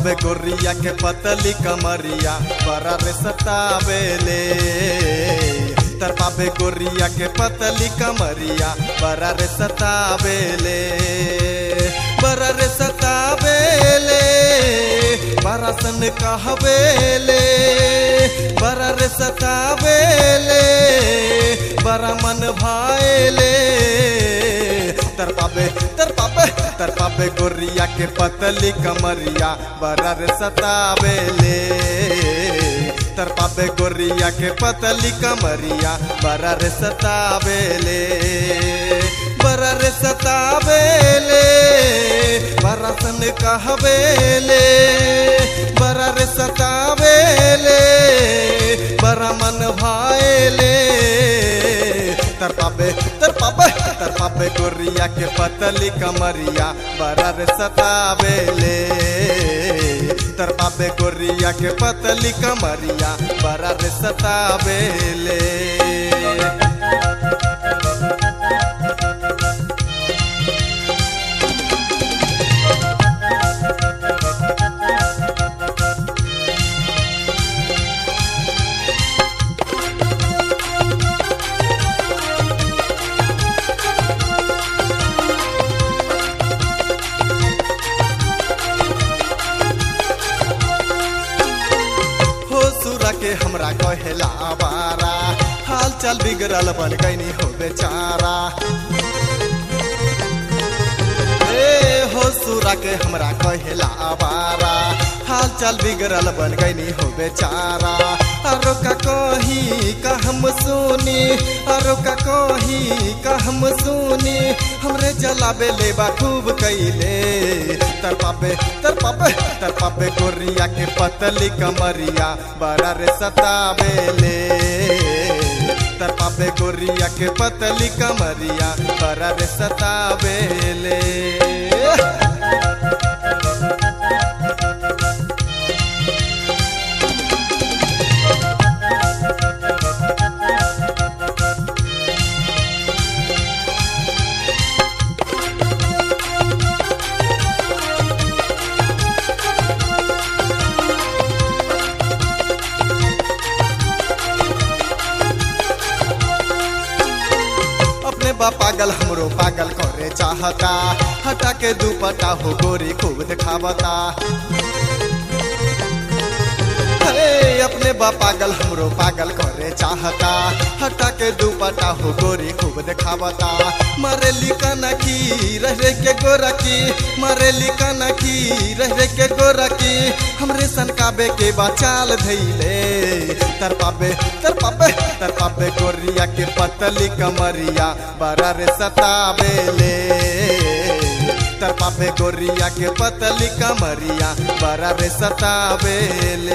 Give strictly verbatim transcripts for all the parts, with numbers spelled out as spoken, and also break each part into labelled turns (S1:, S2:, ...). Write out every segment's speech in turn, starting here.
S1: पाबे गोरिया के पतली कमरिया बड़ा रे सतावेले। तर पाबे गोरिया के पतली कमरिया बड़ा रे सतावेले, बड़ा रे सतावेले, बड़ा सन कहवेले, बड़ा रे सतावेले, बड़ा मन भाएले। तर पाबे तर पाबे तर पाबे गोरिया के पतली कमरिया बड़ा रे सतावेले। तर पाबे गोरिया के पतली कमरिया बड़ा रे सतावेले, बड़ा रे सतावेले, बड़ा सन कहवेले, बड़ा रे सतावेले, बड़ा मन भाएले। तर पाबे तर पाबे तर पाबे गोरिया के पतली कमरिया बड़ा रे सतावेले। तर पाबे गोरिया के पतली कमरिया बड़ा रे सतावेले। के हमरा कहेला आवारा, हाल चाल बिगड़ल बन गईनी हो बेचारा। ए हो सुरा के हमरा कहेला आवारा, हाल चाल बिगड़ल बन गईनी हो बेचारा। अरो का कही का हम सुनी, अरो का कही का हम सुनी, हमरे जलाबे लेबा खूब कैले। तर पाबे तर पाबे तर पाबे गोरिया के पतली कमरिया बड़ा रे सतावेले। तर पाबे गोरिया के पतली कमरिया बड़ा रे सतावेले। बा पागल हमरो पागल करे चाहता, हटा के दुपट्टा हो गोरी खूब दिखावता। अपने बा पागल हमरो पागल करे चाहता, हटा के दुपट्टा हो गोरी खूब दिखावता। मारे लिका नखी रह रे के गोरा की, मारे लिका नखी रह रे के गोरा की, हमरे सनकाबे के बाचाल धैले। तर पाबे तर पाबे तर पाबे गोरिया के पतली कमरिया बड़ा रे सतावेले। तर पाबे गोरिया के पतली कमरिया बड़ा रे सतावेले।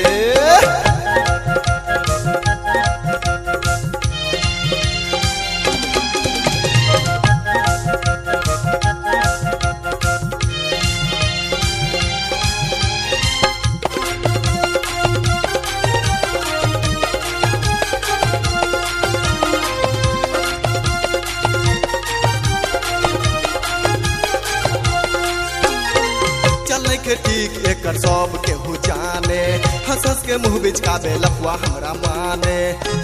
S1: के ठीक एकर सब केहू जाने, हंस हंस के मुँह बिचकावे लफुआ हमरा माने।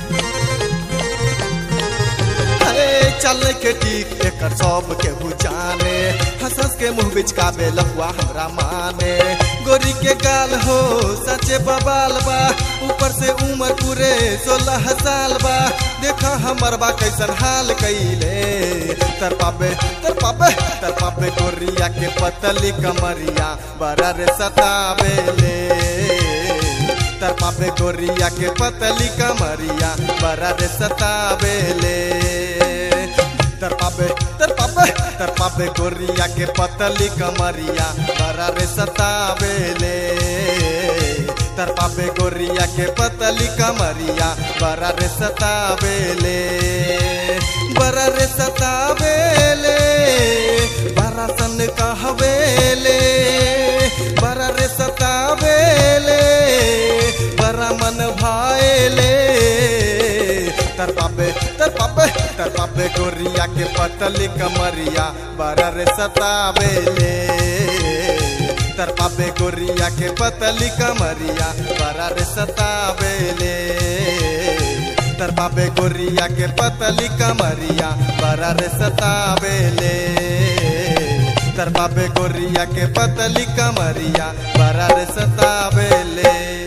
S1: चल के ठीक एकर सब केहू जाने, हंस हंस के मुँह बिचकावे लफुआ हमरा माने। गोरी के गाल हो सचे बबाल बा, ऊपर से उम्र पूरे सोलह साल बा, देखा हमर बा कैसन हाल कैले। तर पाबे तर पाबे तर पाबे गोरिया के पतली कमरिया बड़ा रे सतावेले। तर पाबे गोरिया के पतली कमरिया बड़ा रे सतावेले। तर पाबे तर पाबे तर पाबे गोरिया के पतली कमरिया बड़ा रे सतावेले। तर पाबे गोरिया के पतली कमरिया बड़ा रे सतावेले, बड़ा रे सतावेले, बड़ा सन कहवेले, बड़ा रे सतावेले, बड़ा मन भाएले। तर पाबे तर पाबे तर पाबे गोरिया के पतली कमरिया बड़ा रे सतावेले। तरपाबे गोरिया के पतली कमरिया बड़ा रे सतावेले तरपाबे गोरिया के पतली कमरिया बड़ा रे सतावेले तरपाबे गोरिया के पतली कमरिया बड़ा रे सतावेले।